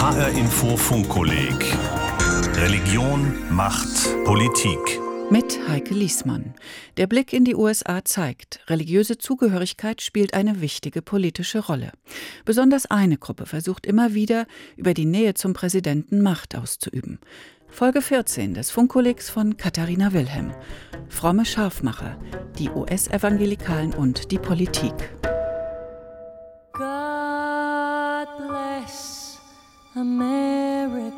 HR Info Funkkolleg. Religion, Macht, Politik. Mit Heike Liesmann. Der Blick in die USA zeigt, religiöse Zugehörigkeit spielt eine wichtige politische Rolle. Besonders eine Gruppe versucht immer wieder, über die Nähe zum Präsidenten Macht auszuüben. Folge 14 des Funkkollegs von Katharina Wilhelm. Fromme Scharfmacher, die US-Evangelikalen und die Politik. God bless America.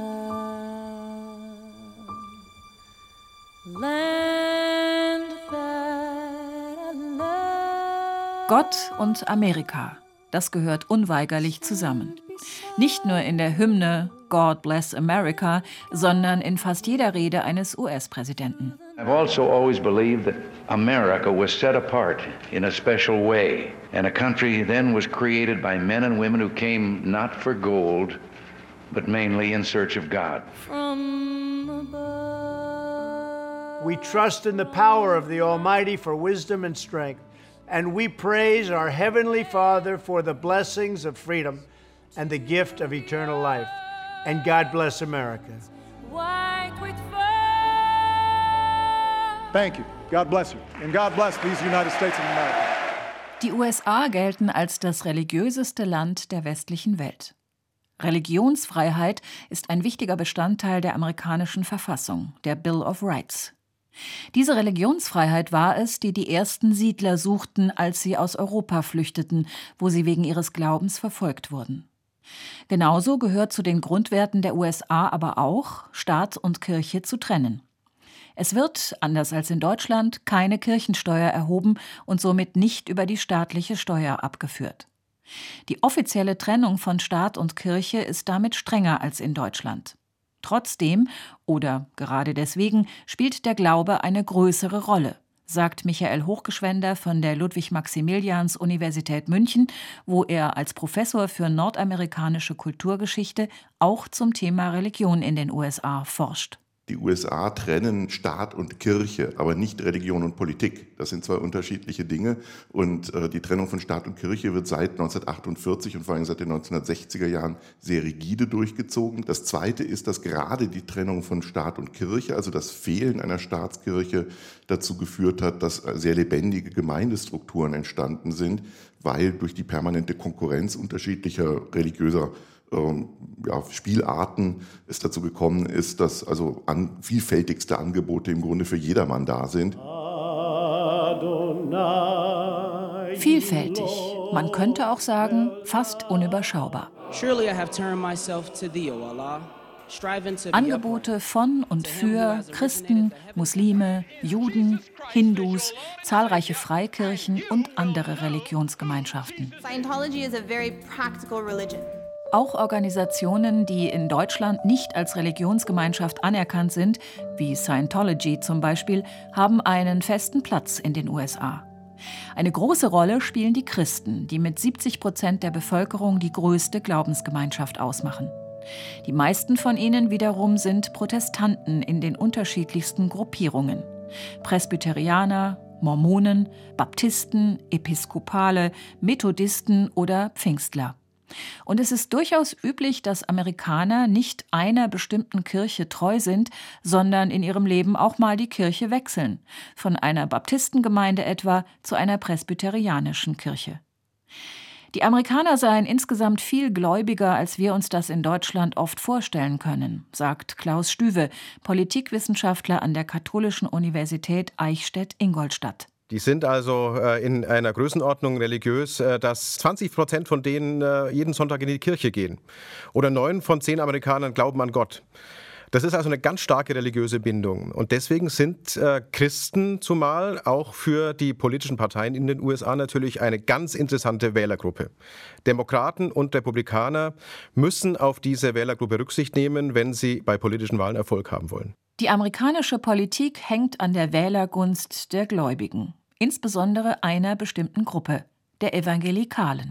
Land that I love. Gott und Amerika, das gehört unweigerlich zusammen. Nicht nur in der Hymne God Bless America, sondern in fast jeder Rede eines US-Präsidenten. I've also always believed that America was set apart in a special way, and a country then was created by men and women who came not for gold, but mainly in search of God. From above. We trust in the power of the Almighty for wisdom and strength, and we praise our Heavenly Father for the blessings of freedom and the gift of eternal life. And God bless America. White with fur. Thank you. God bless you. And God bless these United States of America. Die USA gelten als das religiöseste Land der westlichen Welt. Religionsfreiheit ist ein wichtiger Bestandteil der amerikanischen Verfassung, der Bill of Rights. Diese Religionsfreiheit war es, die die ersten Siedler suchten, als sie aus Europa flüchteten, wo sie wegen ihres Glaubens verfolgt wurden. Genauso gehört zu den Grundwerten der USA aber auch, Staat und Kirche zu trennen. Es wird, anders als in Deutschland, keine Kirchensteuer erhoben und somit nicht über die staatliche Steuer abgeführt. Die offizielle Trennung von Staat und Kirche ist damit strenger als in Deutschland. Trotzdem, oder gerade deswegen, spielt der Glaube eine größere Rolle, sagt Michael Hochgeschwender von der Ludwig-Maximilians-Universität München, wo er als Professor für nordamerikanische Kulturgeschichte auch zum Thema Religion in den USA forscht. Die USA trennen Staat und Kirche, aber nicht Religion und Politik. Das sind zwei unterschiedliche Dinge. Und die Trennung von Staat und Kirche wird seit 1948 und vor allem seit den 1960er Jahren sehr rigide durchgezogen. Das Zweite ist, dass gerade die Trennung von Staat und Kirche, also das Fehlen einer Staatskirche, dazu geführt hat, dass sehr lebendige Gemeindestrukturen entstanden sind, weil durch die permanente Konkurrenz unterschiedlicher religiöser Spielarten es dazu gekommen ist, dass also vielfältigste Angebote im Grunde für jedermann da sind. Vielfältig, man könnte auch sagen, fast unüberschaubar. Angebote von und für Christen, Muslime, Juden, Hindus, zahlreiche Freikirchen und andere Religionsgemeinschaften. Scientology is a very practical religion. Auch Organisationen, die in Deutschland nicht als Religionsgemeinschaft anerkannt sind, wie Scientology zum Beispiel, haben einen festen Platz in den USA. Eine große Rolle spielen die Christen, die mit 70% der Bevölkerung die größte Glaubensgemeinschaft ausmachen. Die meisten von ihnen wiederum sind Protestanten in den unterschiedlichsten Gruppierungen. Presbyterianer, Mormonen, Baptisten, Episkopale, Methodisten oder Pfingstler. Und es ist durchaus üblich, dass Amerikaner nicht einer bestimmten Kirche treu sind, sondern in ihrem Leben auch mal die Kirche wechseln, von einer Baptistengemeinde etwa zu einer presbyterianischen Kirche. Die Amerikaner seien insgesamt viel gläubiger, als wir uns das in Deutschland oft vorstellen können, sagt Klaus Stüwe, Politikwissenschaftler an der Katholischen Universität Eichstätt-Ingolstadt. Die sind also in einer Größenordnung religiös, dass 20% von denen jeden Sonntag in die Kirche gehen. Oder 9 von 10 Amerikanern glauben an Gott. Das ist also eine ganz starke religiöse Bindung. Und deswegen sind Christen zumal auch für die politischen Parteien in den USA natürlich eine ganz interessante Wählergruppe. Demokraten und Republikaner müssen auf diese Wählergruppe Rücksicht nehmen, wenn sie bei politischen Wahlen Erfolg haben wollen. Die amerikanische Politik hängt an der Wählergunst der Gläubigen. Insbesondere einer bestimmten Gruppe, der Evangelikalen.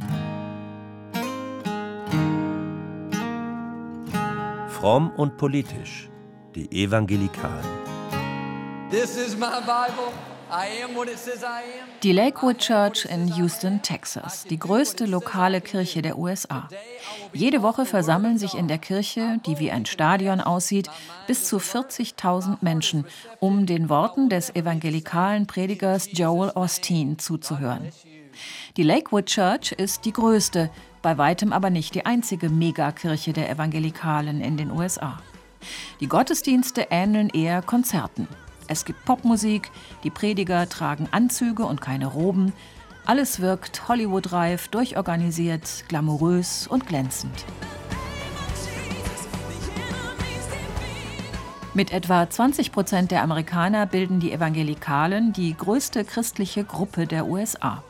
Fromm und politisch, die Evangelikalen. This is my Bible. Die Lakewood Church in Houston, Texas, die größte lokale Kirche der USA. Jede Woche versammeln sich in der Kirche, die wie ein Stadion aussieht, bis zu 40.000 Menschen, um den Worten des evangelikalen Predigers Joel Osteen zuzuhören. Die Lakewood Church ist die größte, bei weitem aber nicht die einzige Megakirche der Evangelikalen in den USA. Die Gottesdienste ähneln eher Konzerten. Es gibt Popmusik, die Prediger tragen Anzüge und keine Roben. Alles wirkt Hollywood-reif, durchorganisiert, glamourös und glänzend. Mit etwa 20% der Amerikaner bilden die Evangelikalen die größte christliche Gruppe der USA.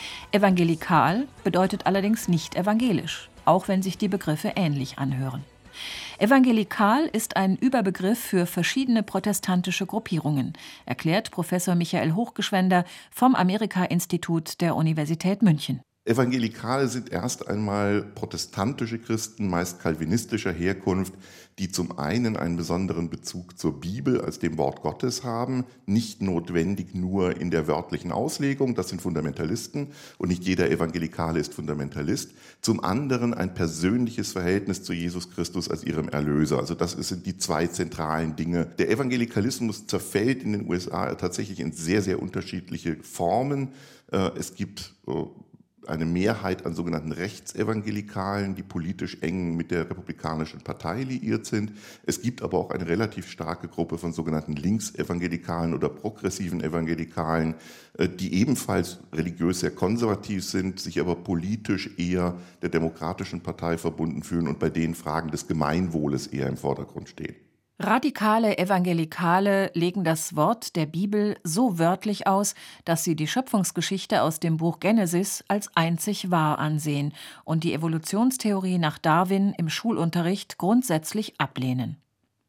Evangelikal bedeutet allerdings nicht evangelisch, auch wenn sich die Begriffe ähnlich anhören. Evangelikal ist ein Überbegriff für verschiedene protestantische Gruppierungen, erklärt Professor Michael Hochgeschwender vom Amerika-Institut der Universität München. Evangelikale sind erst einmal protestantische Christen, meist calvinistischer Herkunft, die zum einen einen besonderen Bezug zur Bibel als dem Wort Gottes haben, nicht notwendig nur in der wörtlichen Auslegung, das sind Fundamentalisten und nicht jeder Evangelikale ist Fundamentalist, zum anderen ein persönliches Verhältnis zu Jesus Christus als ihrem Erlöser. Also das sind die zwei zentralen Dinge. Der Evangelikalismus zerfällt in den USA tatsächlich in sehr, sehr unterschiedliche Formen. Es gibt eine Mehrheit an sogenannten Rechtsevangelikalen, die politisch eng mit der Republikanischen Partei liiert sind. Es gibt aber auch eine relativ starke Gruppe von sogenannten Linksevangelikalen oder progressiven Evangelikalen, die ebenfalls religiös sehr konservativ sind, sich aber politisch eher der Demokratischen Partei verbunden fühlen und bei denen Fragen des Gemeinwohles eher im Vordergrund stehen. Radikale Evangelikale legen das Wort der Bibel so wörtlich aus, dass sie die Schöpfungsgeschichte aus dem Buch Genesis als einzig wahr ansehen und die Evolutionstheorie nach Darwin im Schulunterricht grundsätzlich ablehnen.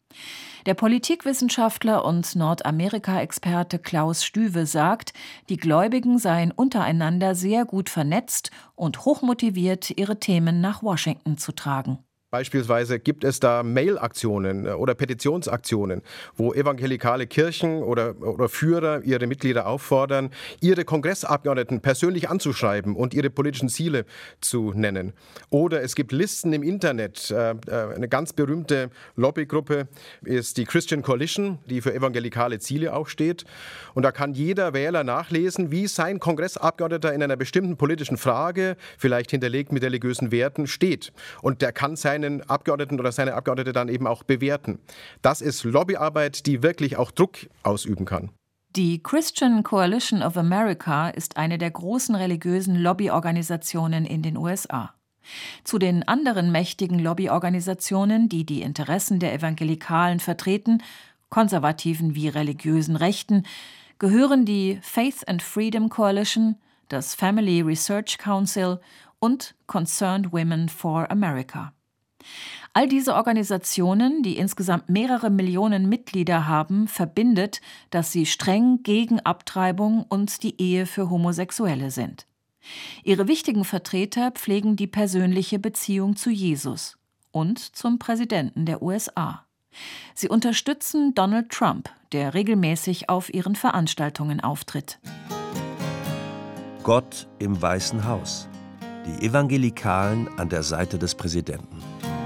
Der Politikwissenschaftler und Nordamerika-Experte Klaus Stüwe sagt, die Gläubigen seien untereinander sehr gut vernetzt und hochmotiviert, ihre Themen nach Washington zu tragen. Beispielsweise gibt es da Mail-Aktionen oder Petitionsaktionen, wo evangelikale Kirchen oder Führer ihre Mitglieder auffordern, ihre Kongressabgeordneten persönlich anzuschreiben und ihre politischen Ziele zu nennen. Oder es gibt Listen im Internet. Eine ganz berühmte Lobbygruppe ist die Christian Coalition, die für evangelikale Ziele auch steht. Und da kann jeder Wähler nachlesen, wie sein Kongressabgeordneter in einer bestimmten politischen Frage, vielleicht hinterlegt mit religiösen Werten, steht. Und der kann seinen Abgeordneten oder seine Abgeordnete dann eben auch bewerten. Das ist Lobbyarbeit, die wirklich auch Druck ausüben kann. Die Christian Coalition of America ist eine der großen religiösen Lobbyorganisationen in den USA. Zu den anderen mächtigen Lobbyorganisationen, die die Interessen der Evangelikalen vertreten, konservativen wie religiösen Rechten, gehören die Faith and Freedom Coalition, das Family Research Council und Concerned Women for America. All diese Organisationen, die insgesamt mehrere Millionen Mitglieder haben, verbindet, dass sie streng gegen Abtreibung und die Ehe für Homosexuelle sind. Ihre wichtigen Vertreter pflegen die persönliche Beziehung zu Jesus und zum Präsidenten der USA. Sie unterstützen Donald Trump, der regelmäßig auf ihren Veranstaltungen auftritt. Gott im Weißen Haus. Die Evangelikalen an der Seite des Präsidenten.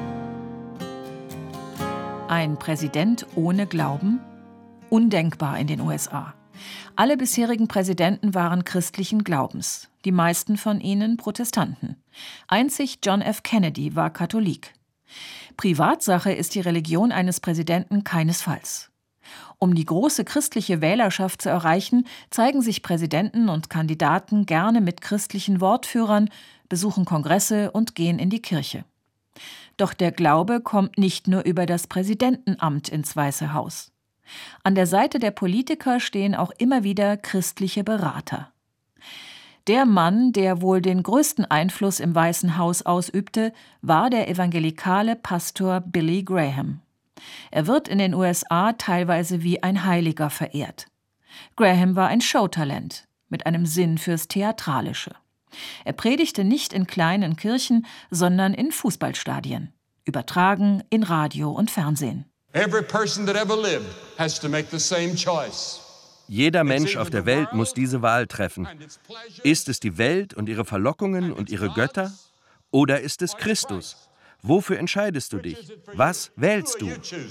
Ein Präsident ohne Glauben? Undenkbar in den USA. Alle bisherigen Präsidenten waren christlichen Glaubens, die meisten von ihnen Protestanten. Einzig John F. Kennedy war Katholik. Privatsache ist die Religion eines Präsidenten keinesfalls. Um die große christliche Wählerschaft zu erreichen, zeigen sich Präsidenten und Kandidaten gerne mit christlichen Wortführern, besuchen Kongresse und gehen in die Kirche. Doch der Glaube kommt nicht nur über das Präsidentenamt ins Weiße Haus. An der Seite der Politiker stehen auch immer wieder christliche Berater. Der Mann, der wohl den größten Einfluss im Weißen Haus ausübte, war der evangelikale Pastor Billy Graham. Er wird in den USA teilweise wie ein Heiliger verehrt. Graham war ein Showtalent mit einem Sinn fürs Theatralische. Er predigte nicht in kleinen Kirchen, sondern in Fußballstadien, übertragen in Radio und Fernsehen. Every person that ever lived has to make the same choice. Jeder Mensch auf der Welt muss diese Wahl treffen. Ist es die Welt und ihre Verlockungen und ihre Götter? Oder ist es Christus? Wofür entscheidest du dich? Was wählst du?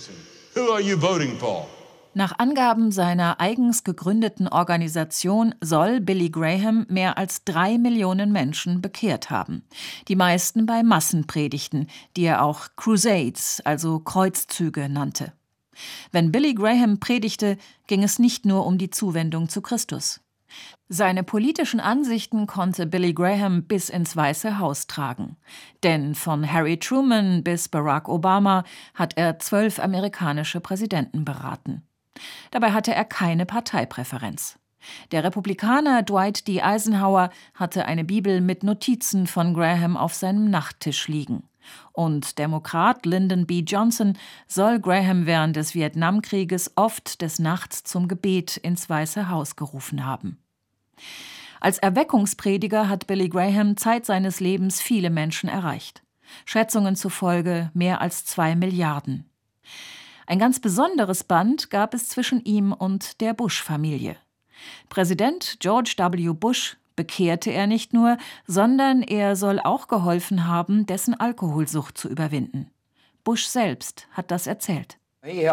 Nach Angaben seiner eigens gegründeten Organisation soll Billy Graham mehr als 3 Millionen Menschen bekehrt haben. Die meisten bei Massenpredigten, die er auch Crusades, also Kreuzzüge, nannte. Wenn Billy Graham predigte, ging es nicht nur um die Zuwendung zu Christus. Seine politischen Ansichten konnte Billy Graham bis ins Weiße Haus tragen. Denn von Harry Truman bis Barack Obama hat er 12 amerikanische Präsidenten beraten. Dabei hatte er keine Parteipräferenz. Der Republikaner Dwight D. Eisenhower hatte eine Bibel mit Notizen von Graham auf seinem Nachttisch liegen. Und Demokrat Lyndon B. Johnson soll Graham während des Vietnamkrieges oft des Nachts zum Gebet ins Weiße Haus gerufen haben. Als Erweckungsprediger hat Billy Graham Zeit seines Lebens viele Menschen erreicht. Schätzungen zufolge mehr als 2 Milliarden. Ein ganz besonderes Band gab es zwischen ihm und der Bush-Familie. Präsident George W. Bush bekehrte er nicht nur, sondern er soll auch geholfen haben, dessen Alkoholsucht zu überwinden. Bush selbst hat das erzählt. Er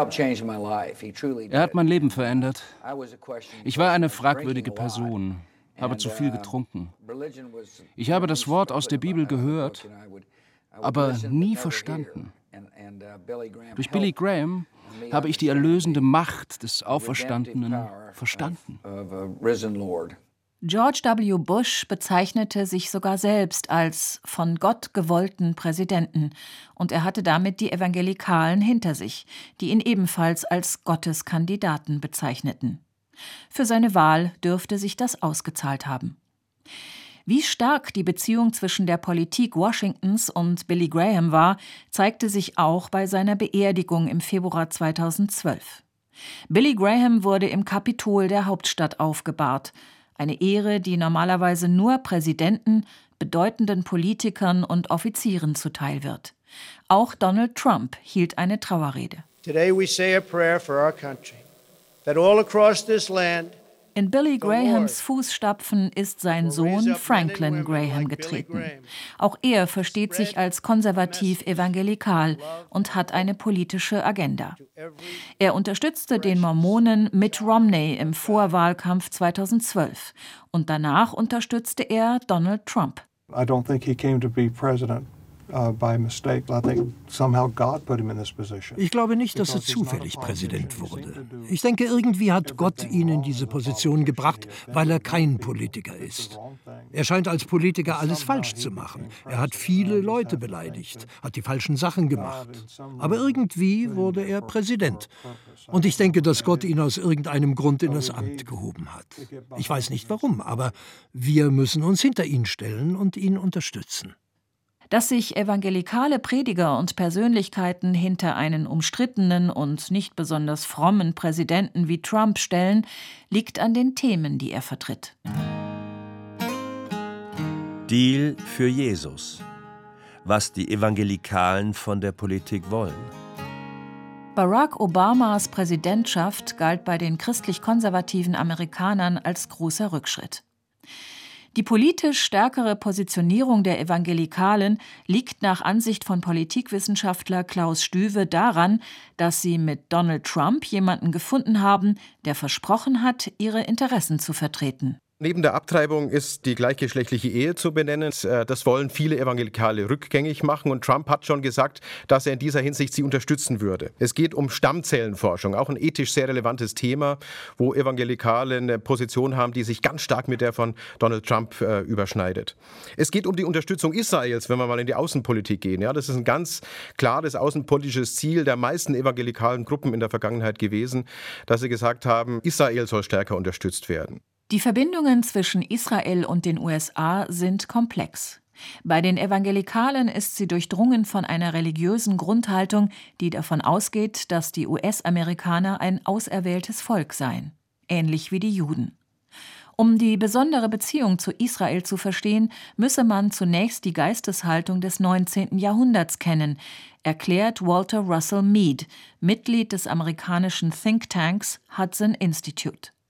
hat mein Leben verändert. Ich war eine fragwürdige Person, habe zu viel getrunken. Ich habe das Wort aus der Bibel gehört, aber nie verstanden. Durch Billy Graham habe ich die erlösende Macht des Auferstandenen verstanden. George W. Bush bezeichnete sich sogar selbst als von Gott gewollten Präsidenten und er hatte damit die Evangelikalen hinter sich, die ihn ebenfalls als Gotteskandidaten bezeichneten. Für seine Wahl dürfte sich das ausgezahlt haben. Wie stark die Beziehung zwischen der Politik Washingtons und Billy Graham war, zeigte sich auch bei seiner Beerdigung im Februar 2012. Billy Graham wurde im Kapitol der Hauptstadt aufgebahrt. Eine Ehre, die normalerweise nur Präsidenten, bedeutenden Politikern und Offizieren zuteil wird. Auch Donald Trump hielt eine Trauerrede. Today we say a prayer for our country, that all across this land in Billy Grahams Fußstapfen ist sein Sohn Franklin Graham getreten. Auch er versteht sich als konservativ evangelikal und hat eine politische Agenda. Er unterstützte den Mormonen Mitt Romney im Vorwahlkampf 2012 und danach unterstützte er Donald Trump. I don't think he came to be president by mistake. I think somehow God put him in this position. Ich glaube nicht, dass er zufällig Präsident wurde. Ich denke, irgendwie hat Gott ihn in diese Position gebracht, weil er kein Politiker ist. Er scheint als Politiker alles falsch zu machen. Er hat viele Leute beleidigt, hat die falschen Sachen gemacht. Aber irgendwie wurde er Präsident. Und ich denke, dass Gott ihn aus irgendeinem Grund in das Amt gehoben hat. Ich weiß nicht warum, aber wir müssen uns hinter ihn stellen und ihn unterstützen. Dass sich evangelikale Prediger und Persönlichkeiten hinter einen umstrittenen und nicht besonders frommen Präsidenten wie Trump stellen, liegt an den Themen, die er vertritt. Deal für Jesus. Was die Evangelikalen von der Politik wollen. Barack Obamas Präsidentschaft galt bei den christlich-konservativen Amerikanern als großer Rückschritt. Die politisch stärkere Positionierung der Evangelikalen liegt nach Ansicht von Politikwissenschaftler Klaus Stüwe daran, dass sie mit Donald Trump jemanden gefunden haben, der versprochen hat, ihre Interessen zu vertreten. Neben der Abtreibung ist die gleichgeschlechtliche Ehe zu benennen. Das wollen viele Evangelikale rückgängig machen und Trump hat schon gesagt, dass er in dieser Hinsicht sie unterstützen würde. Es geht um Stammzellenforschung, auch ein ethisch sehr relevantes Thema, wo Evangelikale eine Position haben, die sich ganz stark mit der von Donald Trump überschneidet. Es geht um die Unterstützung Israels, wenn wir mal in die Außenpolitik gehen. Ja, das ist ein ganz klares außenpolitisches Ziel der meisten evangelikalen Gruppen in der Vergangenheit gewesen, dass sie gesagt haben, Israel soll stärker unterstützt werden. Die Verbindungen zwischen Israel und den USA sind komplex. Bei den Evangelikalen ist sie durchdrungen von einer religiösen Grundhaltung, die davon ausgeht, dass die US-Amerikaner ein auserwähltes Volk seien, ähnlich wie die Juden. Um die besondere Beziehung zu Israel zu verstehen, müsse man zunächst die Geisteshaltung des 19. Jahrhunderts kennen, erklärt Walter Russell Mead, Mitglied des amerikanischen Thinktanks Hudson Institute.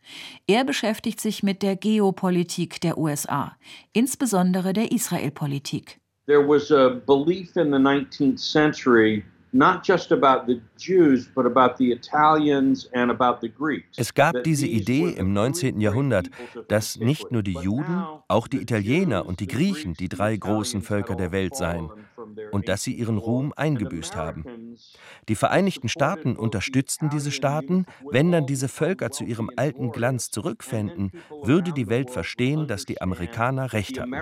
Er beschäftigt sich mit der Geopolitik der USA, insbesondere der Israelpolitik. There was a belief in the 19th century not just about the Jews, but about the Italians and about the Greeks. Es gab diese Idee im 19. Jahrhundert, dass nicht nur die Juden, auch die Italiener und die Griechen die drei großen Völker der Welt seien und dass sie ihren Ruhm eingebüßt haben. Die Vereinigten Staaten unterstützten diese Staaten. Wenn dann diese Völker zu ihrem alten Glanz zurückfänden, würde die Welt verstehen, dass die Amerikaner recht hatten.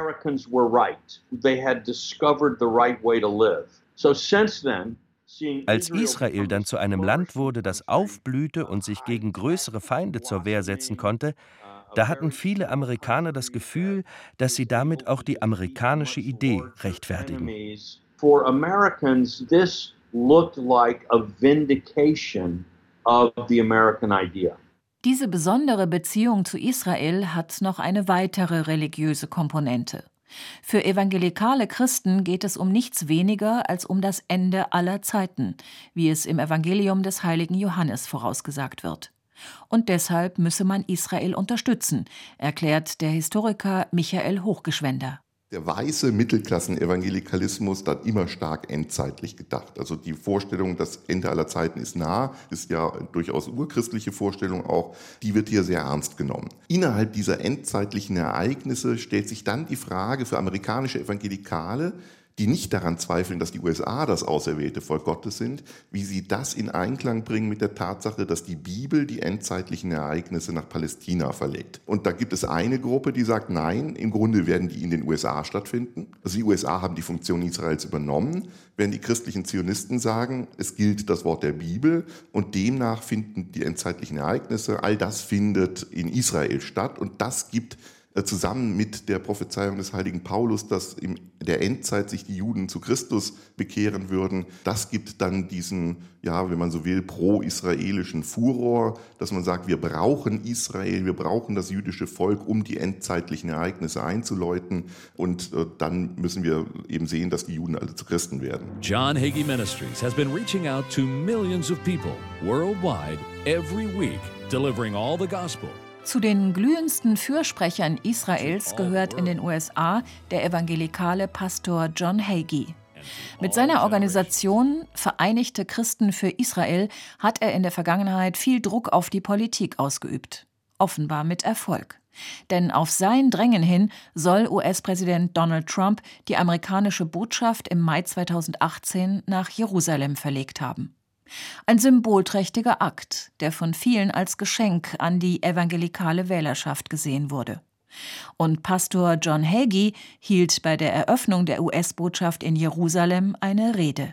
Als Israel dann zu einem Land wurde, das aufblühte und sich gegen größere Feinde zur Wehr setzen konnte, da hatten viele Amerikaner das Gefühl, dass sie damit auch die amerikanische Idee rechtfertigen. For Americans, this looked like a vindication of the American idea. Diese besondere Beziehung zu Israel hat noch eine weitere religiöse Komponente. Für evangelikale Christen geht es um nichts weniger als um das Ende aller Zeiten, wie es im Evangelium des heiligen Johannes vorausgesagt wird. Und deshalb müsse man Israel unterstützen, erklärt der Historiker Michael Hochgeschwender. Der weiße Mittelklassen-Evangelikalismus hat immer stark endzeitlich gedacht. Also die Vorstellung, das Ende aller Zeiten ist nah, ist ja durchaus urchristliche Vorstellung auch, die wird hier sehr ernst genommen. Innerhalb dieser endzeitlichen Ereignisse stellt sich dann die Frage für amerikanische Evangelikale, die nicht daran zweifeln, dass die USA das auserwählte Volk Gottes sind, wie sie das in Einklang bringen mit der Tatsache, dass die Bibel die endzeitlichen Ereignisse nach Palästina verlegt. Und da gibt es eine Gruppe, die sagt, nein, im Grunde werden die in den USA stattfinden. Also die USA haben die Funktion Israels übernommen, während die christlichen Zionisten sagen, es gilt das Wort der Bibel und demnach finden die endzeitlichen Ereignisse, all das findet in Israel statt und das gibt zusammen mit der Prophezeiung des heiligen Paulus, dass in der Endzeit sich die Juden zu Christus bekehren würden, das gibt dann diesen, ja, wenn man so will, pro-israelischen Furor, dass man sagt, wir brauchen Israel, wir brauchen das jüdische Volk, um die endzeitlichen Ereignisse einzuläuten und dann müssen wir eben sehen, dass die Juden alle zu Christen werden. John Hagee Ministries has been reaching out to millions of people worldwide every week, delivering all the gospel. Zu den glühendsten Fürsprechern Israels gehört in den USA der evangelikale Pastor John Hagee. Mit seiner Organisation Vereinigte Christen für Israel hat er in der Vergangenheit viel Druck auf die Politik ausgeübt. Offenbar mit Erfolg. Denn auf sein Drängen hin soll US-Präsident Donald Trump die amerikanische Botschaft im Mai 2018 nach Jerusalem verlegt haben. Ein symbolträchtiger Akt, der von vielen als Geschenk an die evangelikale Wählerschaft gesehen wurde. Und Pastor John Hagee hielt bei der Eröffnung der US-Botschaft in Jerusalem eine Rede.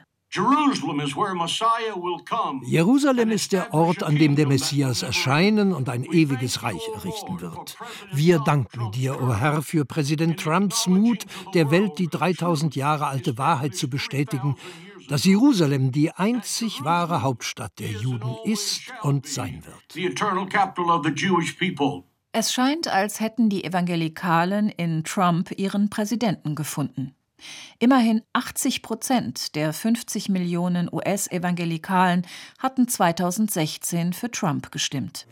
Jerusalem ist der Ort, an dem der Messias erscheinen und ein ewiges Reich errichten wird. Wir danken dir, o Herr, für Präsident Trumps Mut, der Welt die 3000 Jahre alte Wahrheit zu bestätigen, dass Jerusalem die einzig wahre Hauptstadt der Juden ist und sein wird. Es scheint, als hätten die Evangelikalen in Trump ihren Präsidenten gefunden. Immerhin 80% der 50 Millionen US-Evangelikalen hatten 2016 für Trump gestimmt.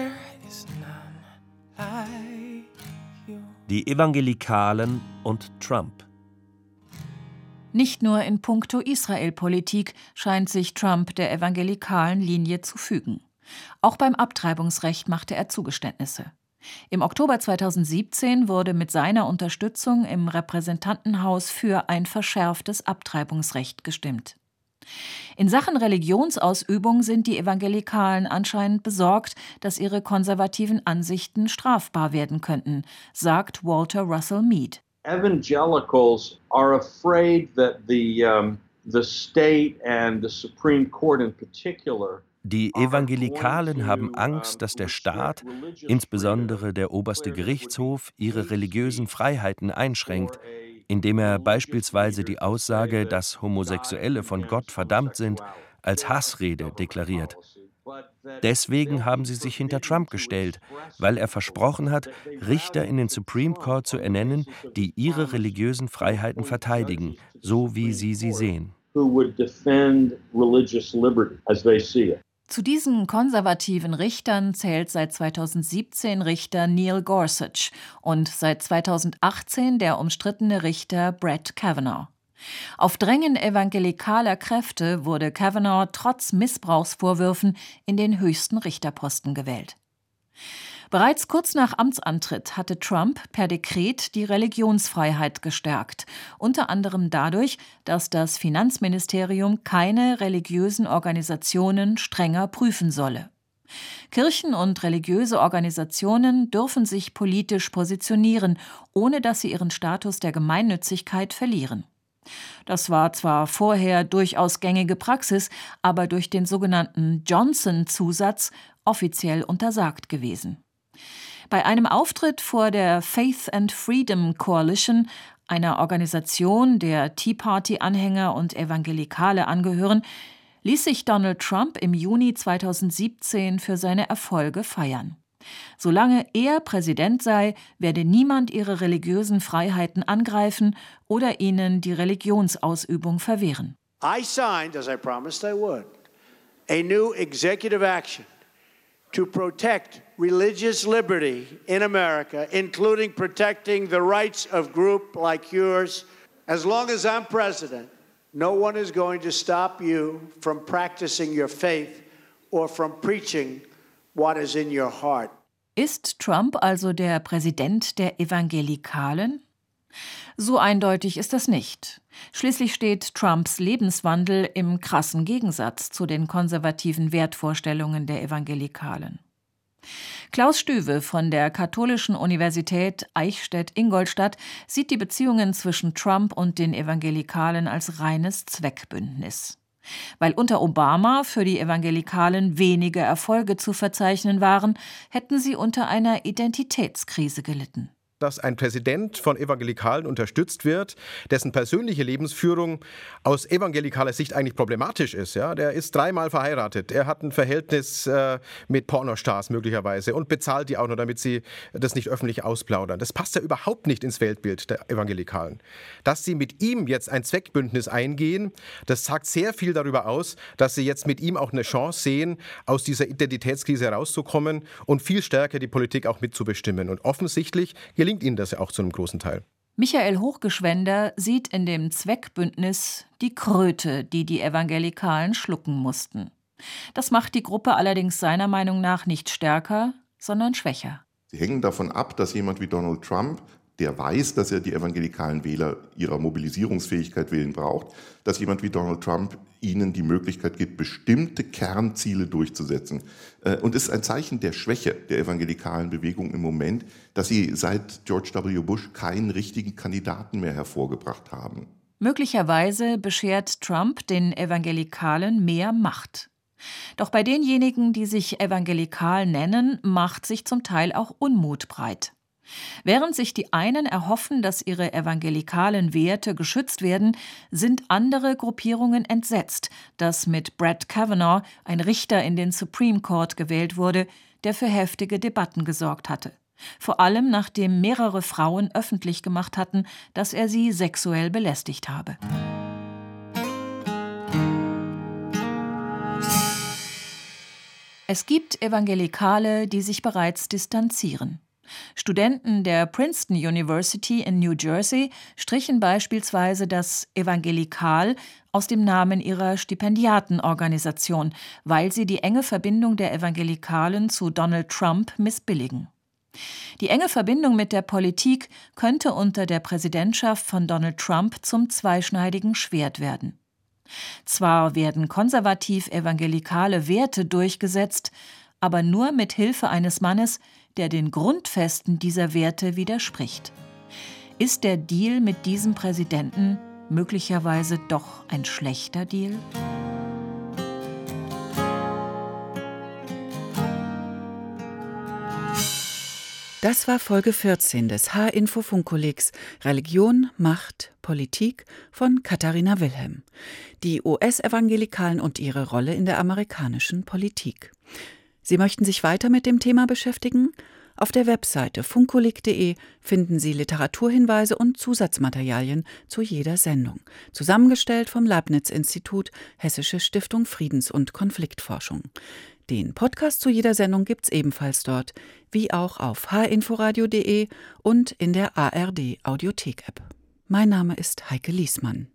Die Evangelikalen und Trump. Nicht nur in puncto Israel-Politik scheint sich Trump der evangelikalen Linie zu fügen. Auch beim Abtreibungsrecht machte er Zugeständnisse. Im Oktober 2017 wurde mit seiner Unterstützung im Repräsentantenhaus für ein verschärftes Abtreibungsrecht gestimmt. In Sachen Religionsausübung sind die Evangelikalen anscheinend besorgt, dass ihre konservativen Ansichten strafbar werden könnten, sagt Walter Russell Mead. Evangelicals are afraid that the state and the Supreme Court in particular. Die Evangelikalen haben Angst, dass der Staat, insbesondere der oberste Gerichtshof, ihre religiösen Freiheiten einschränkt, indem er beispielsweise die Aussage, dass Homosexuelle von Gott verdammt sind, als Hassrede deklariert. Deswegen haben sie sich hinter Trump gestellt, weil er versprochen hat, Richter in den Supreme Court zu ernennen, die ihre religiösen Freiheiten verteidigen, so wie sie sehen. Zu diesen konservativen Richtern zählt seit 2017 Richter Neil Gorsuch und seit 2018 der umstrittene Richter Brett Kavanaugh. Auf Drängen evangelikaler Kräfte wurde Kavanaugh trotz Missbrauchsvorwürfen in den höchsten Richterposten gewählt. Bereits kurz nach Amtsantritt hatte Trump per Dekret die Religionsfreiheit gestärkt, unter anderem dadurch, dass das Finanzministerium keine religiösen Organisationen strenger prüfen solle. Kirchen und religiöse Organisationen dürfen sich politisch positionieren, ohne dass sie ihren Status der Gemeinnützigkeit verlieren. Das war zwar vorher durchaus gängige Praxis, aber durch den sogenannten Johnson-Zusatz offiziell untersagt gewesen. Bei einem Auftritt vor der Faith and Freedom Coalition, einer Organisation, der Tea Party-Anhänger und Evangelikale angehören, ließ sich Donald Trump im Juni 2017 für seine Erfolge feiern. Solange er Präsident sei, werde niemand ihre religiösen Freiheiten angreifen oder ihnen die Religionsausübung verwehren. I signed, as I promised I would, a new executive action to protect religious liberty in America, including protecting the rights of groups like yours. As long as I'm president, no one is going to stop you from practicing your faith or from preaching what is in your heart. Ist Trump also der Präsident der Evangelikalen? So eindeutig ist das nicht. Schließlich steht Trumps Lebenswandel im krassen Gegensatz zu den konservativen Wertvorstellungen der Evangelikalen. Klaus Stüwe von der Katholischen Universität Eichstätt-Ingolstadt sieht die Beziehungen zwischen Trump und den Evangelikalen als reines Zweckbündnis. Weil unter Obama für die Evangelikalen wenige Erfolge zu verzeichnen waren, hätten sie unter einer Identitätskrise gelitten. Dass ein Präsident von Evangelikalen unterstützt wird, dessen persönliche Lebensführung aus evangelikaler Sicht eigentlich problematisch ist. Ja? Der ist 3-mal verheiratet, er hat ein Verhältnis mit Pornostars möglicherweise und bezahlt die auch noch, damit sie das nicht öffentlich ausplaudern. Das passt ja überhaupt nicht ins Weltbild der Evangelikalen. Dass sie mit ihm jetzt ein Zweckbündnis eingehen, das sagt sehr viel darüber aus, dass sie jetzt mit ihm auch eine Chance sehen, aus dieser Identitätskrise herauszukommen und viel stärker die Politik auch mitzubestimmen. Und offensichtlich gelingt ihnen das ja auch zu einem großen Teil. Michael Hochgeschwender sieht in dem Zweckbündnis die Kröte, die die Evangelikalen schlucken mussten. Das macht die Gruppe allerdings seiner Meinung nach nicht stärker, sondern schwächer. Sie hängen davon ab, dass jemand wie Donald Trump, der weiß, dass er die evangelikalen Wähler ihrer Mobilisierungsfähigkeit willen braucht, dass jemand wie Donald Trump ihnen die Möglichkeit gibt, bestimmte Kernziele durchzusetzen. Und es ist ein Zeichen der Schwäche der evangelikalen Bewegung im Moment, dass sie seit George W. Bush keinen richtigen Kandidaten mehr hervorgebracht haben. Möglicherweise beschert Trump den Evangelikalen mehr Macht. Doch bei denjenigen, die sich evangelikal nennen, macht sich zum Teil auch Unmut breit. Während sich die einen erhoffen, dass ihre evangelikalen Werte geschützt werden, sind andere Gruppierungen entsetzt, dass mit Brett Kavanaugh ein Richter in den Supreme Court gewählt wurde, der für heftige Debatten gesorgt hatte. Vor allem nachdem mehrere Frauen öffentlich gemacht hatten, dass er sie sexuell belästigt habe. Es gibt Evangelikale, die sich bereits distanzieren. Studenten der Princeton University in New Jersey strichen beispielsweise das Evangelikal aus dem Namen ihrer Stipendiatenorganisation, weil sie die enge Verbindung der Evangelikalen zu Donald Trump missbilligen. Die enge Verbindung mit der Politik könnte unter der Präsidentschaft von Donald Trump zum zweischneidigen Schwert werden. Zwar werden konservativ-evangelikale Werte durchgesetzt, aber nur mit Hilfe eines Mannes, der den Grundfesten dieser Werte widerspricht. Ist der Deal mit diesem Präsidenten möglicherweise doch ein schlechter Deal? Das war Folge 14 des H-Info-Funkkollegs Religion, Macht, Politik von Katharina Wilhelm. Die US-Evangelikalen und ihre Rolle in der amerikanischen Politik. Sie möchten sich weiter mit dem Thema beschäftigen? Auf der Webseite funkolik.de finden Sie Literaturhinweise und Zusatzmaterialien zu jeder Sendung, zusammengestellt vom Leibniz-Institut, Hessische Stiftung Friedens- und Konfliktforschung. Den Podcast zu jeder Sendung gibt's ebenfalls dort, wie auch auf hinforadio.de und in der ARD Audiothek-App. Mein Name ist Heike Liesmann.